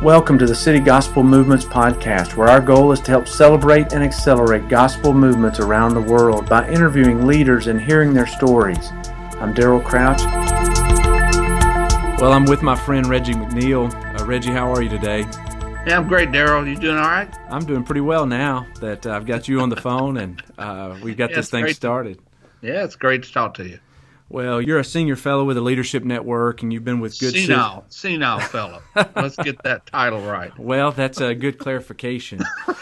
Welcome to the City Gospel Movements podcast, where our goal is to help celebrate and accelerate gospel movements around the world by interviewing leaders and hearing their stories. I'm Daryl Crouch. Well, I'm with my friend Reggie McNeil. Reggie, how are you today? Yeah, I'm great, Daryl. You doing all right? I'm doing pretty well now that I've got you on the phone and we've got this thing started. Yeah, it's great to talk to you. Well, you're a senior fellow with the Leadership Network, and you've been with Good Cities. Senile fellow. Let's get that title right. Well, that's a good clarification.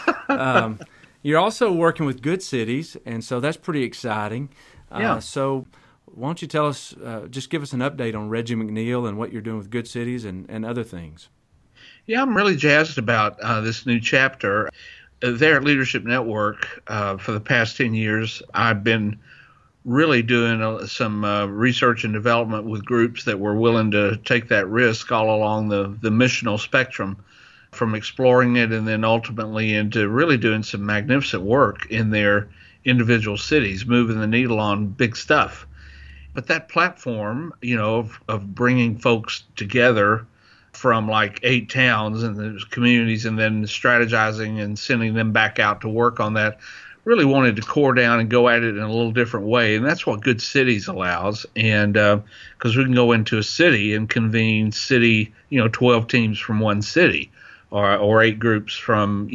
You're also working with Good Cities, and so that's pretty exciting. Yeah. So why don't you tell us, just give us an update on Reggie McNeil and what you're doing with Good Cities and other things. Yeah, I'm really jazzed about this new chapter. There at Leadership Network, for the past 10 years, I've been really doing some research and development with groups that were willing to take that risk all along the missional spectrum, from exploring it and then ultimately into really doing some magnificent work in their individual cities, moving the needle on big stuff. But that platform, of bringing folks together from like 8 towns and the communities and then strategizing and sending them back out to work on that, really wanted to core down and go at it in a little different way. And that's what Good Cities allows. And because we can go into a city and convene 12 teams from one city or 8 groups from,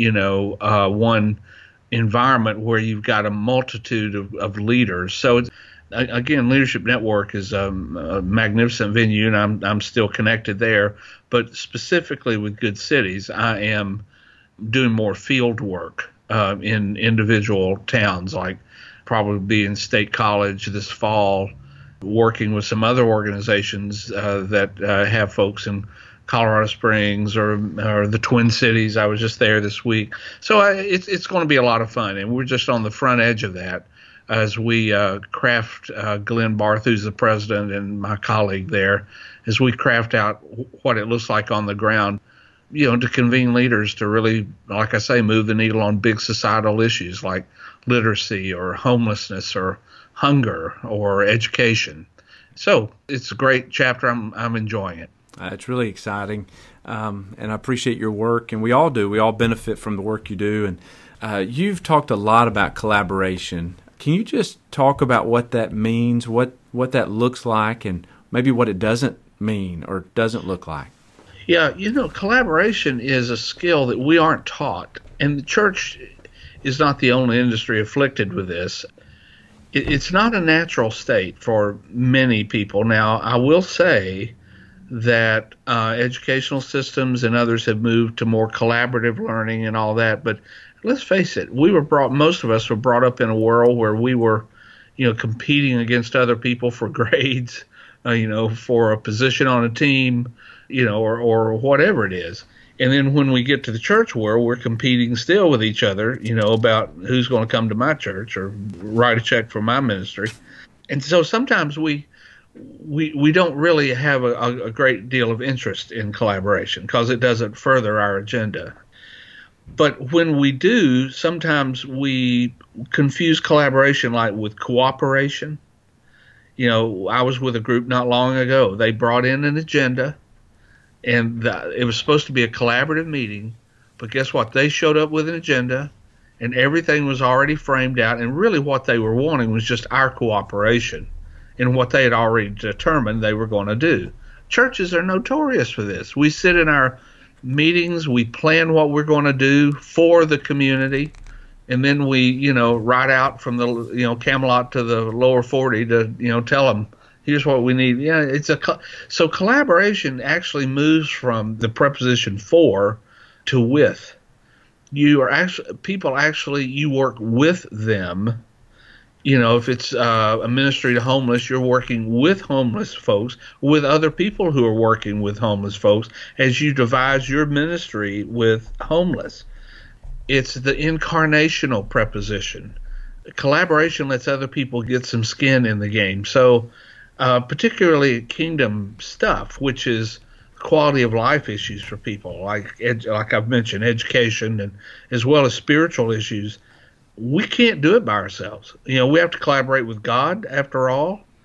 one environment where you've got a multitude of leaders. So again, Leadership Network is a magnificent venue, and I'm still connected there. But specifically with Good Cities, I am doing more field work in individual towns, like probably be in State College this fall, working with some other organizations that have folks in Colorado Springs or the Twin Cities. I was just there this week. So it's going to be a lot of fun, and we're just on the front edge of that as we craft, Glenn Barth, who's the president, and my colleague there, as we craft out what it looks like on the ground, to convene leaders to really, like I say, move the needle on big societal issues like literacy or homelessness or hunger or education. So it's a great chapter. I'm enjoying it. It's really exciting, and I appreciate your work, and we all do. We all benefit from the work you do. And you've talked a lot about collaboration. Can you just talk about what that means, what that looks like, and maybe what it doesn't mean or doesn't look like? Yeah, collaboration is a skill that we aren't taught, and the church is not the only industry afflicted with this. It's not a natural state for many people. Now, I will say that educational systems and others have moved to more collaborative learning and all that, but let's face it, most of us were brought up in a world where we were, competing against other people for grades, for a position on a team, or whatever it is. And then when we get to the church world, we're competing still with each other, about who's going to come to my church or write a check for my ministry. And so sometimes we don't really have a great deal of interest in collaboration because it doesn't further our agenda. But when we do, sometimes we confuse collaboration like with cooperation. I was with a group not long ago. They brought in an agenda, and it was supposed to be a collaborative meeting. But guess what? They showed up with an agenda, and everything was already framed out. And really what they were wanting was just our cooperation in what they had already determined they were going to do. Churches are notorious for this. We sit in our meetings, we plan what we're going to do for the community, and then we, ride out from the, Camelot to the lower 40 to, tell them, here's what we need. Yeah, so collaboration actually moves from the preposition for to with. You work with them. If it's a ministry to homeless, you're working with homeless folks, with other people who are working with homeless folks as you devise your ministry with homeless. It's the incarnational preposition. Collaboration lets other people get some skin in the game. So particularly kingdom stuff, which is quality of life issues for people, like I've mentioned, education, and as well as spiritual issues. We can't do it by ourselves. We have to collaborate with God, after all,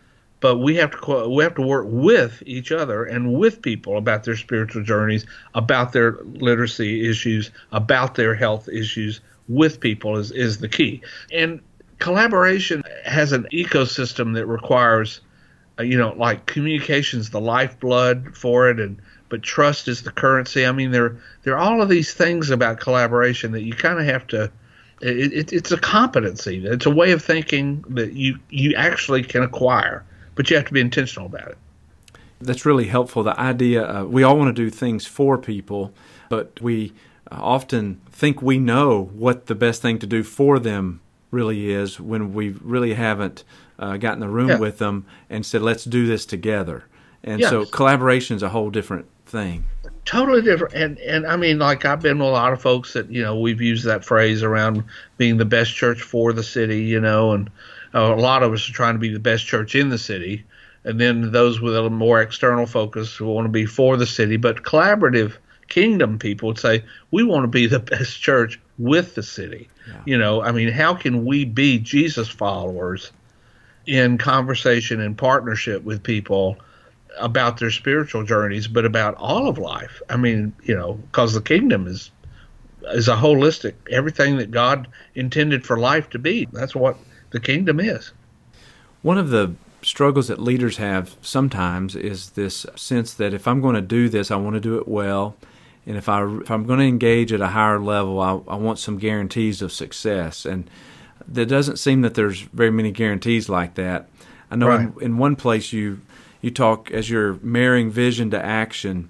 but we have to work with each other and with people about their spiritual journeys, about their literacy issues, about their health issues. With people is the key. And collaboration has an ecosystem that requires, like communication's the lifeblood for it, but trust is the currency. I mean, there are all of these things about collaboration that you kind of have to. It's a competency. It's a way of thinking that you actually can acquire, but you have to be intentional about it. That's really helpful. The idea we all want to do things for people, but we often think we know what the best thing to do for them really is when we really haven't got in the room with them and said, let's do this together. And so collaboration is a whole different thing. Totally different. And I mean, like, I've been with a lot of folks that, we've used that phrase around being the best church for the city, and a lot of us are trying to be the best church in the city. And then those with a more external focus who want to be for the city. But collaborative kingdom people would say, we want to be the best church with the city. Yeah. I mean, how can we be Jesus followers in conversation and partnership with people about their spiritual journeys, but about all of life? I mean, because the kingdom is a holistic, everything that God intended for life to be. That's what the kingdom is. One of the struggles that leaders have sometimes is this sense that if I'm going to do this, I want to do it well. And if I'm going to engage at a higher level, I want some guarantees of success. And there doesn't seem that there's very many guarantees like that. I know in one place you talk as you're marrying vision to action.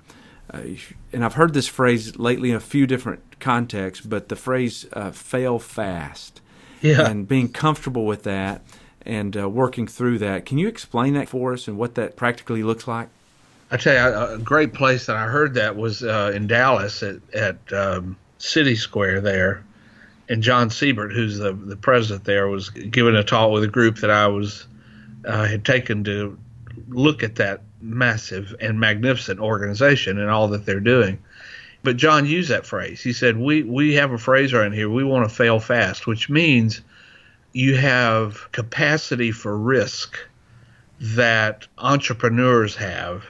And I've heard this phrase lately in a few different contexts, but the phrase fail fast. Yeah. And being comfortable with that and working through that. Can you explain that for us and what that practically looks like? I tell you, a great place that I heard that was in Dallas at City Square there. And John Siebert, who's the president there, was giving a talk with a group that I had taken to look at that massive and magnificent organization and all that they're doing. But John used that phrase. He said, we have a phrase around here, we want to fail fast, which means you have capacity for risk that entrepreneurs have,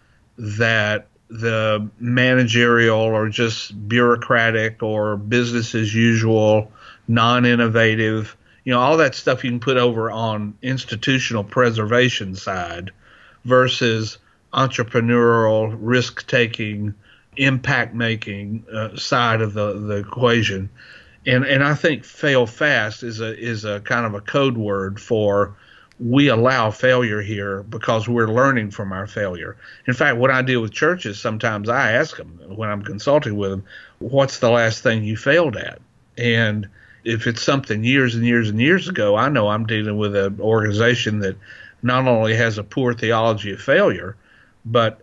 that the managerial or just bureaucratic or business as usual, non-innovative, all that stuff you can put over on institutional preservation side versus entrepreneurial, risk-taking, impact-making side of the equation. And I think fail fast is a kind of a code word for we allow failure here because we're learning from our failure. In fact, when I deal with churches, sometimes I ask them when I'm consulting with them, what's the last thing you failed at? And if it's something years and years and years ago, I know I'm dealing with an organization that not only has a poor theology of failure, but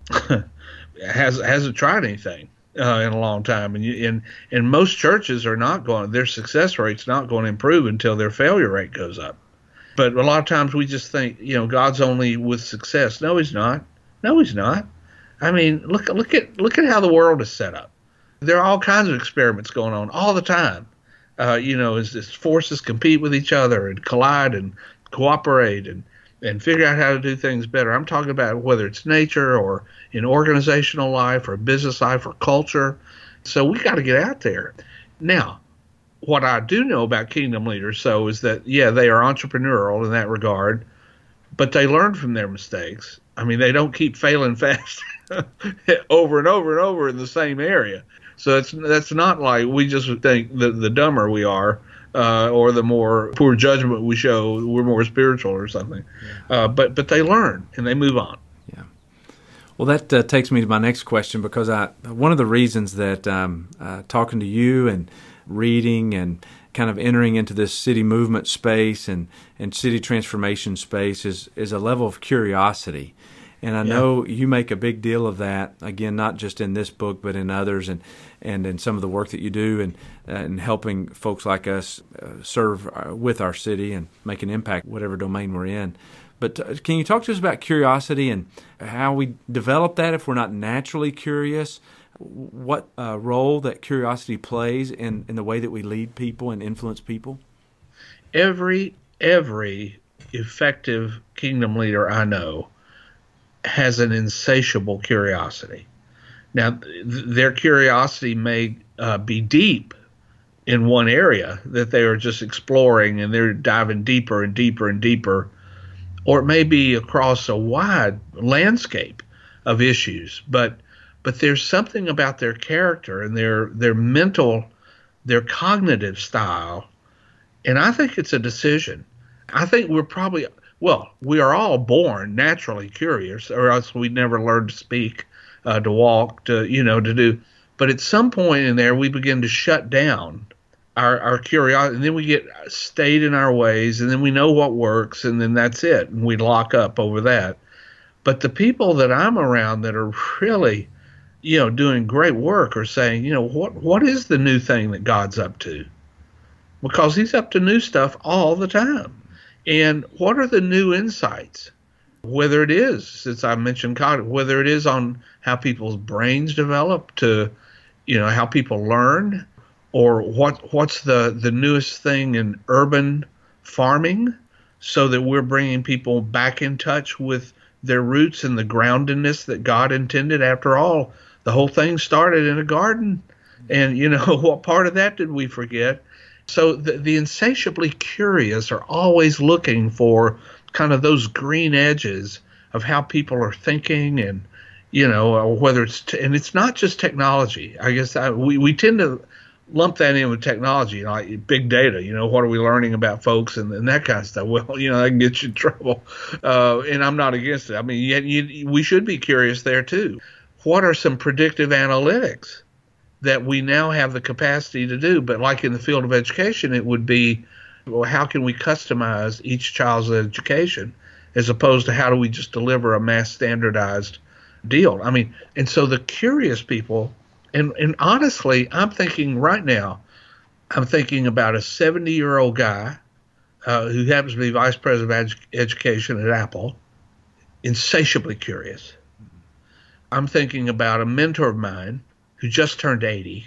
hasn't tried anything in a long time. And most churches are not going, their success rate's not going to improve until their failure rate goes up. But a lot of times we just think, God's only with success. No, He's not. No, He's not. I mean, look at how the world is set up. There are all kinds of experiments going on all the time. As forces compete with each other and collide and cooperate and figure out how to do things better. I'm talking about whether it's nature or in organizational life or business life or culture. So we got to get out there. Now, what I do know about kingdom leaders, is that, they are entrepreneurial in that regard, but they learn from their mistakes. I mean, they don't keep failing fast over and over and over in the same area. So that's not like we just think the dumber we are or the more poor judgment we show, we're more spiritual or something. Yeah. But they learn and they move on. Yeah. Well, that takes me to my next question, because one of the reasons that talking to you and reading and kind of entering into this city movement space and city transformation space is a level of curiosity. And I know you make a big deal of that, again, not just in this book, but in others and in some of the work that you do and helping folks like us serve with our city and make an impact, whatever domain we're in. But can you talk to us about curiosity and how we develop that if we're not naturally curious? What role that curiosity plays in the way that we lead people and influence people? Every effective kingdom leader I know has an insatiable curiosity. Now, their curiosity may be deep in one area that they are just exploring and they're diving deeper and deeper and deeper, or it may be across a wide landscape of issues. But there's something about their character and their mental, their cognitive style, and I think it's a decision. I think we are all born naturally curious, or else we'd never learn to speak, to walk, to do. But at some point in there, we begin to shut down our curiosity, and then we get stayed in our ways, and then we know what works, and then that's it, and we lock up over that. But the people that I'm around that are really, doing great work are saying, what is the new thing that God's up to? Because he's up to new stuff all the time. And what are the new insights? Whether it is, since I mentioned cognitive, whether it is on how people's brains develop, to, how people learn, or what's the newest thing in urban farming, so that we're bringing people back in touch with their roots and the groundedness that God intended. After all, the whole thing started in a garden, and what part of that did we forget? So the insatiably curious are always looking for kind of those green edges of how people are thinking, and whether and it's not just technology. I guess we tend to lump that in with technology, like big data. What are we learning about folks and that kind of stuff? Well, that can get you in trouble, and I'm not against it. I mean, we should be curious there too. What are some predictive analytics that we now have the capacity to do? But like in the field of education, it would be, well, how can we customize each child's education, as opposed to how do we just deliver a mass standardized deal? I mean, and so the curious people, and honestly, I'm thinking right now, I'm thinking about a 70-year-old guy who happens to be vice president of education at Apple, insatiably curious. I'm thinking about a mentor of mine who just turned 80,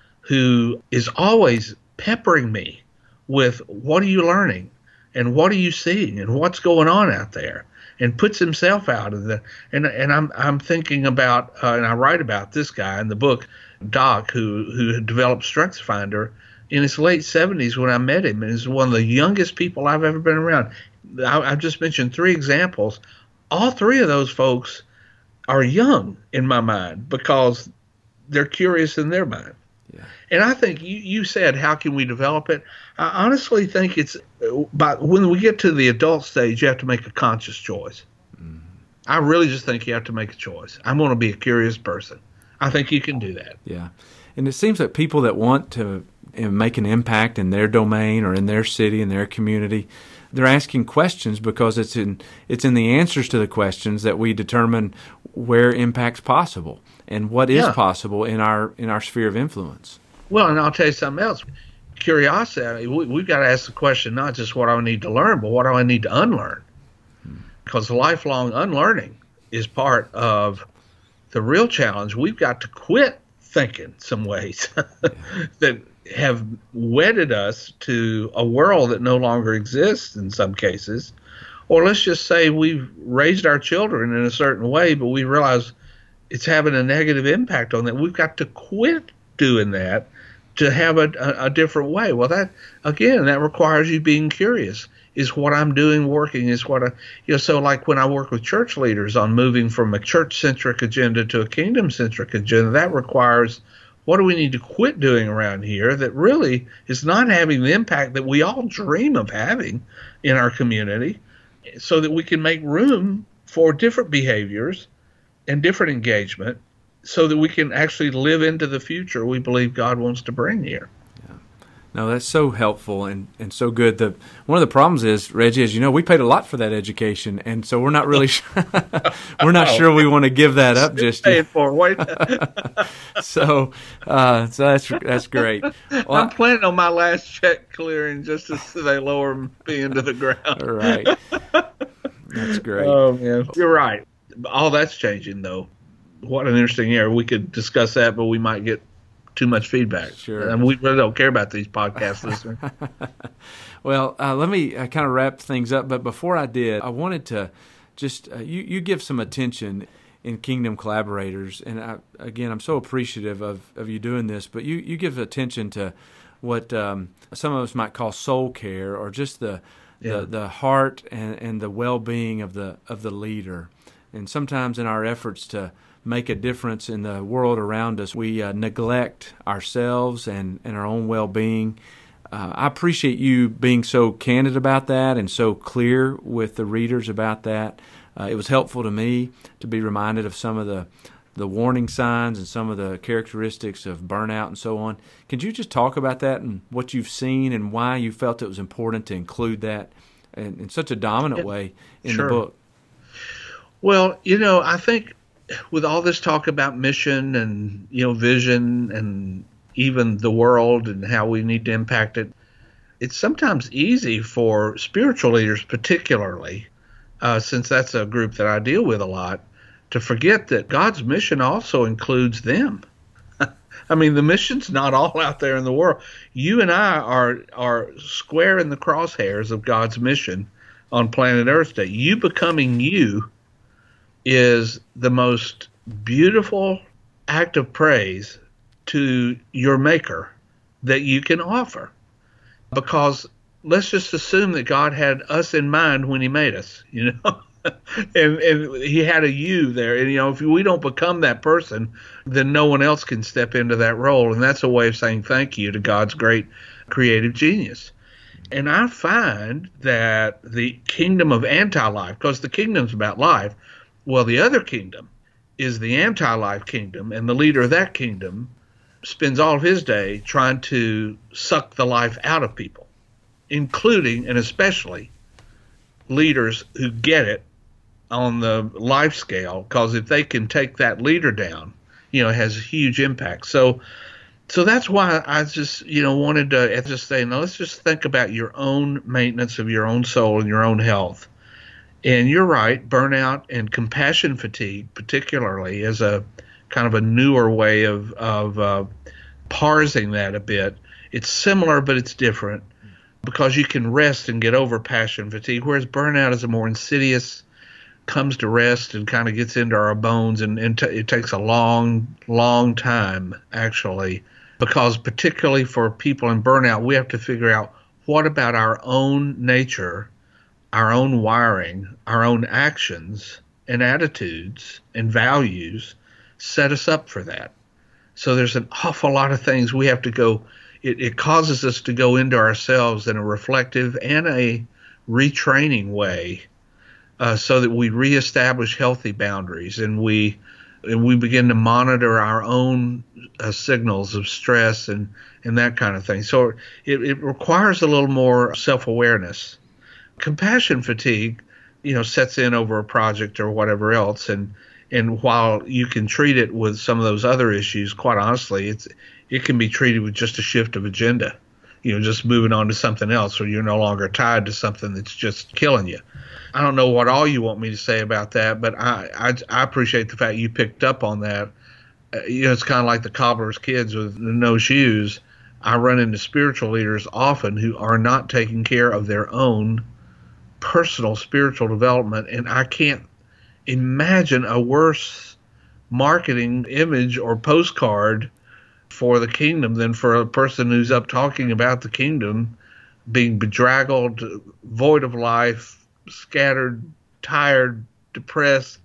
who is always peppering me with, what are you learning, and what are you seeing, and what's going on out there, and puts himself out of the. And I'm thinking about, and I write about this guy in the book, Doc, who developed StrengthsFinder in his late 70s when I met him, and is one of the youngest people I've ever been around. I've just mentioned 3 examples. All 3 of those folks are young in my mind because they're curious in their mind. Yeah. And I think you said, how can we develop it? I honestly think it's when we get to the adult stage, you have to make a conscious choice. Mm-hmm. I really just think you have to make a choice. I'm going to be a curious person. I think you can do that. Yeah. And it seems that people that want to make an impact in their domain or in their city, in their community, they're asking questions because it's in the answers to the questions that we determine where impact's possible and what is possible in our sphere of influence. Well, and I'll tell you something else. Curiosity, we've got to ask the question, not just what do I need to learn, but what do I need to unlearn? Because lifelong unlearning is part of the real challenge. We've got to quit thinking some ways that have wedded us to a world that no longer exists in some cases. Or let's just say we've raised our children in a certain way, but we realize it's having a negative impact on them. We've got to quit doing that to have a different way. Well, that requires you being curious. Is what I'm doing working? Is what so like when I work with church leaders on moving from a church-centric agenda to a kingdom-centric agenda, that requires, what do we need to quit doing around here that really is not having the impact that we all dream of having in our community, so that we can make room for different behaviors and different engagement, so that we can actually live into the future we believe God wants to bring here. Yeah. No, that's so helpful and so good. One of the problems is, Reggie, as you know, we paid a lot for that education, and so we're not really we're not sure we want to give that up just yet. So that's great. Well, I'm planning on my last check clearing just as they lower me into the ground. Right. That's great. Oh, man. You're right. All that's changing, though. What an interesting area. We could discuss that, but we might get too mumuch feedback. Sure. And we really don't care about these podcast listeners. Well, let me kind of wrap things up. But before I did, I wanted to just you give some attention in Kingdom Collaborators. And I'm so appreciative of you doing this. But you give attention to what some of us might call soul care, or just the heart and the well-being of the leader. And sometimes in our efforts to make a difference in the world around us, we neglect ourselves and our own well-being. I appreciate you being so candid about that and so clear with the readers about that. It was helpful to me to be reminded of some of the warning signs and some of the characteristics of burnout and so on. Could you just talk about that and what you've seen and why you felt it was important to include that in such a dominant way in the book? Well, I think with all this talk about mission and, vision and even the world and how we need to impact it, it's sometimes easy for spiritual leaders particularly, since that's a group that I deal with a lot, to forget that God's mission also includes them. I mean, the mission's not all out there in the world. You and I are square in the crosshairs of God's mission on planet Earth Day. You becoming you is the most beautiful act of praise to your Maker that you can offer. Because let's just assume that God had us in mind when he made us, and he had a you there. And, if we don't become that person, then no one else can step into that role. And that's a way of saying thank you to God's great creative genius. And I find that the kingdom of anti-life, because the kingdom's about life, well, the other kingdom is the anti-life kingdom, and the leader of that kingdom spends all of his day trying to suck the life out of people, including and especially leaders who get it on the life scale, because if they can take that leader down, it has a huge impact. So that's why I just, wanted to just say, now let's just think about your own maintenance of your own soul and your own health. And you're right, burnout and compassion fatigue particularly is a kind of a newer way of parsing that a bit. It's similar, but it's different, because you can rest and get over passion fatigue, whereas burnout is a more insidious, comes to rest and kind of gets into our bones, and it takes a long, long time, actually, because particularly for people in burnout, we have to figure out what about our own nature, our own wiring, our own actions and attitudes and values set us up for that. So there's an awful lot of things we have to go. It causes us to go into ourselves in a reflective and a retraining way, so that we reestablish healthy boundaries and we begin to monitor our own signals of stress and that kind of thing. So it requires a little more self-awareness. Compassion fatigue, sets in over a project or whatever else, and while you can treat it with some of those other issues, quite honestly, it can be treated with just a shift of agenda, just moving on to something else, or you're no longer tied to something that's just killing you. I don't know what all you want me to say about that, but I appreciate the fact you picked up on that. It's kind of like the cobbler's kids with no shoes. I run into spiritual leaders often who are not taking care of their own personal spiritual development, and I can't imagine a worse marketing image or postcard for the kingdom than for a person who's up talking about the kingdom being bedraggled, void of life, scattered, tired, depressed.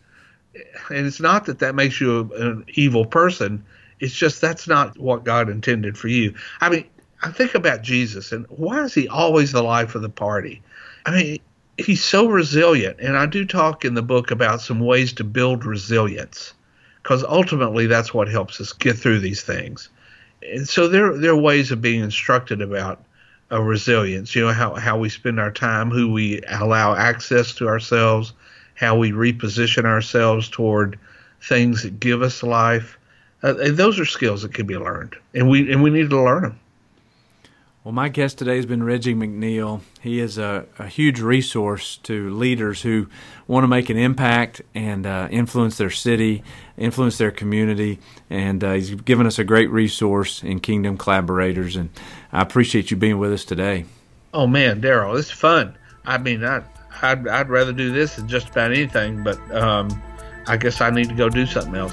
And it's not that makes you an evil person. It's just that's not what God intended for you. I mean, I think about Jesus, and why is he always the life of the party? I mean, he's so resilient, and I do talk in the book about some ways to build resilience, because ultimately that's what helps us get through these things. And so there are ways of being instructed about resilience, how we spend our time, who we allow access to ourselves, how we reposition ourselves toward things that give us life. And those are skills that can be learned, and we need to learn them. Well, my guest today has been Reggie McNeal. He is a huge resource to leaders who want to make an impact and influence their city, influence their community, and he's given us a great resource in Kingdom Collaborators, and I appreciate you being with us today. Oh, man, Daryl, it's fun. I mean, I'd rather do this than just about anything, but I guess I need to go do something else.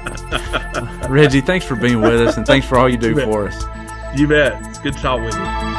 Reggie, thanks for being with us, and thanks for all you do for us. You bet. It's good to talk with you.